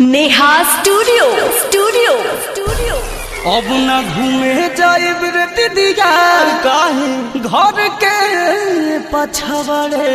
Neha studio studio studio. अब न घूमे जाए दीदिया घर के पछवाड़े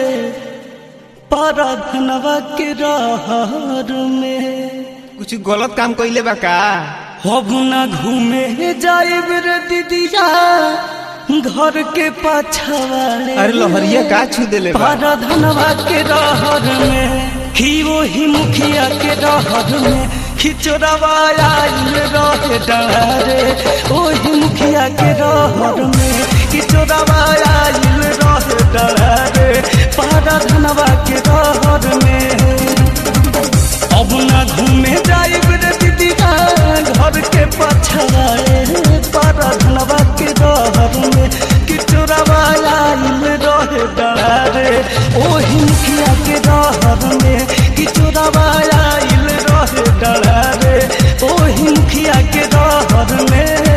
परधनवा के रहर में कुछ गलत काम कइले बा का? अब न घूमे जाए दीदिया घर के पछवाड़े अरे लहरिया का छू देले बा? परधनवा के रहर में ही वही मुखिया के रहर में खिचड़ावा आइल रहे डरे वही मुखिया के रहर में खिचड़ावा आइल रहे डरे परधनवा के रहर में। अब न घूमे जाए दीदिया घर के पछवाड़े परधनवा के रहर में खिचड़ावा आइल रहे डरे वही मुखिया के रहर में खिचड़ावा आइल रहे डरे वही मुखिया के रहर में।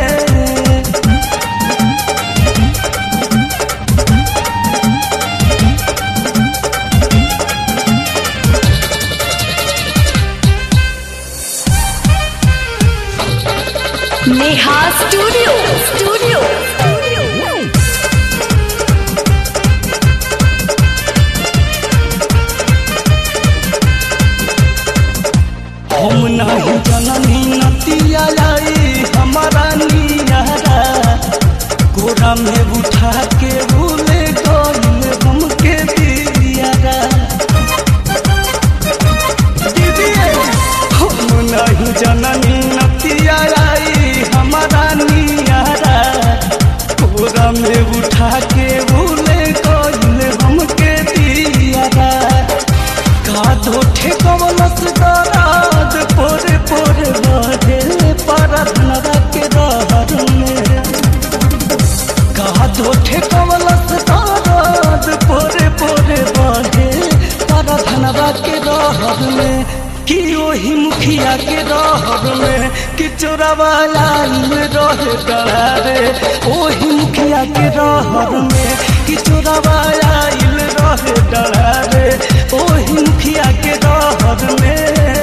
Neha studio studio studio. हम नहीं जननी नतिया लाई हमारा नियारा कोरा में उठा के भूले गइल हमके दियारा दीदी। हम नहीं जननी नतिया लाई हमारा नियारा कोरा में उठा के भूले गइल हमके दियारा का दोठे कवलस दराद पोरे पोरे बढ़े परधनवा के रहर में का दोठे कवलस दराद पोरे पोरे बढ़े परधनवा के रहर में कि वही मुखिया के रहर में कि चोरावा आइल रहे डरे वही मुखिया के रहर में कि चोरावा आइल रहे डरे वही मुखिया के रहर में।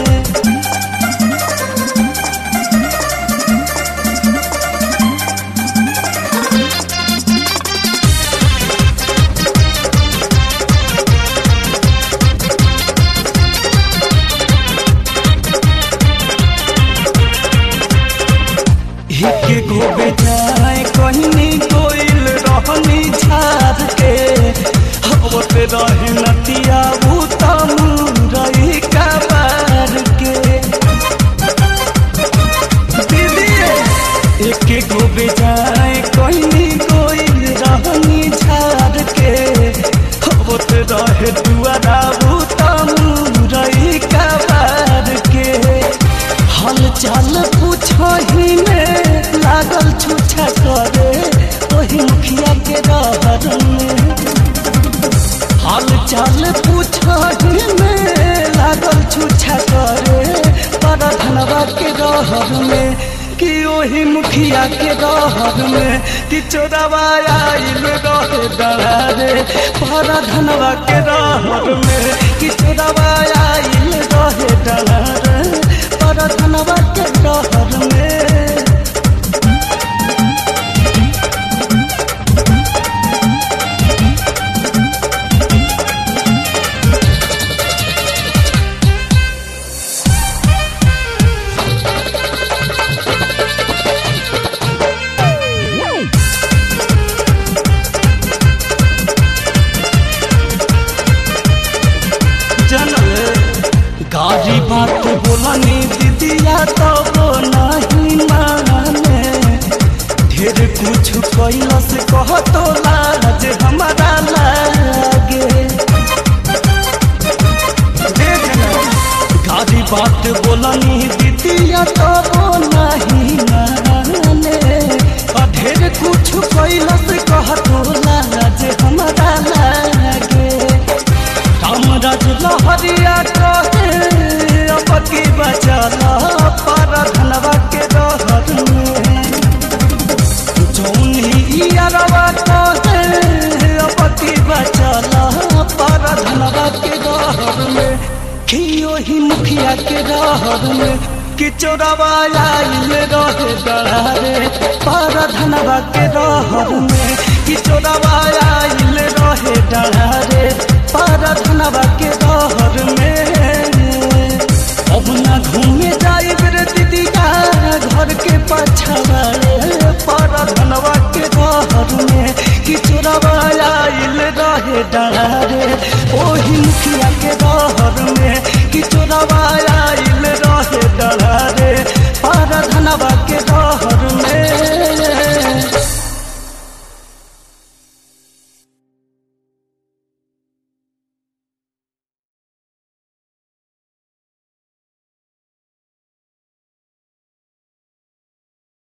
एक गो बेचाए कहनी कोइल रहनी झाड़ के हवत रहे नतिया भूतम रही का बार के दीदी। एक गो बेचाए कहनी कोइल रहनी झाड़ के हवत रहे दुआरा भूतम रही का बार के हाल चाल पूछही में लागल छुछा करे वही मुखिया के रहर में हाल चाल पूछही में लागल छुछा करे परधनवा के रहर में कि वही मुखिया के रहर में कि चोरावा आइल रहे डरे परधनवा के रहर में कि चोरावा आइल रहे डरे परधनवा के रहर में। गाड़ी बात बोलनी दीदिया तब नहीं माने ढेर कुछ कैला से कह तो लाज हमारा लागे गाड़ी बात बोलनी दीदिया तब नहीं माने ढेर कुछ कैला से कह तो लाज हमारा लागे कामराज लहरिया कहे अब की बचला परधनवा के रहर में जौनी यारवा कहे अब की बचला परधनवा के रहर में कि वही मुखिया के रहर रहर में कि चोरवा आइल रहे डरारे पर धनवा के रहर में कि चोरवा आइल रहे डरारे पर धनवा के रहर में। अब ना घूमे जाए रे दीदी का घर के पछवा पर धनवा के रहर में कि चोरवा आइल रहे डरारे